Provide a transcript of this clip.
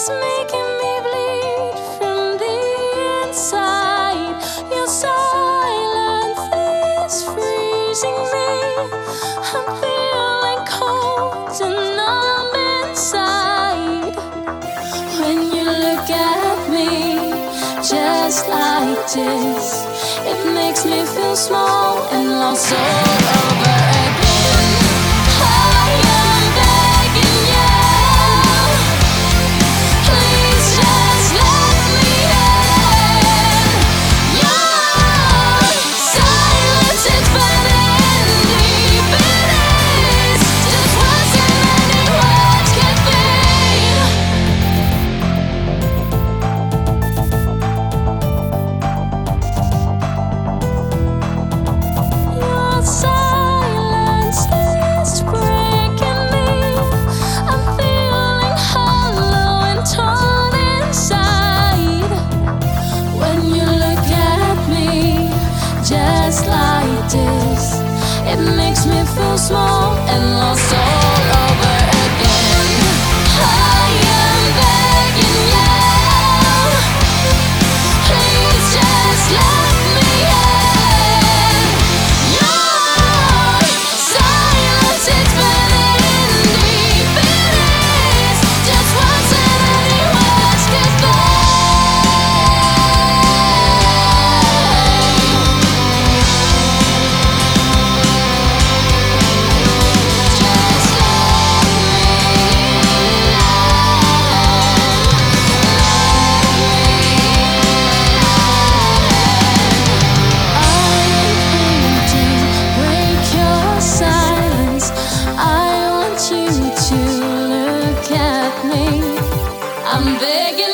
is making me bleed from the inside. Your silence is freezing me. I'm feeling cold and numb inside. When you look at me just like this, it makes me feel small and lost all over again. I am begging you, please just let me in. Your silence is burning deep. It is just worse than any words could be. Your silence is breaking me. I'm feeling hollow and torn inside. When you look at me just like this, it makes me feel small and lost all over again. I am begging you, please just let me in. Your silence is burning deep. It is just worse than any words could say. Just let me break your silence. I want you to look at me. I'm begging.